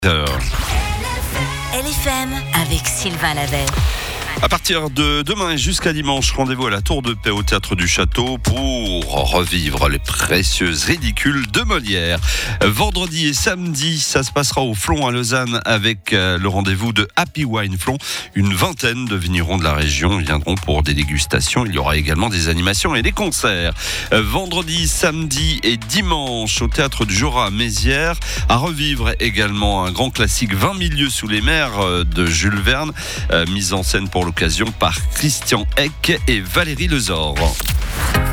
LFM avec Sylvain Lavey. À partir de demain et jusqu'à dimanche, rendez-vous à la Tour de Paix au Théâtre du Château pour revivre les précieuses ridicules de Molière. Vendredi et samedi, ça se passera au Flon à Lausanne avec le rendez-vous de Happy Wine Flon. Une vingtaine de vignerons de la région viendront pour des dégustations. Il y aura également des animations et des concerts. Vendredi, samedi et dimanche au Théâtre du Jorat à Mézières. À revivre également un grand classique 20 000 lieues sous les mers de Jules Verne, mise en scène pour l'occasion par Christian Eck et Valérie Lezor.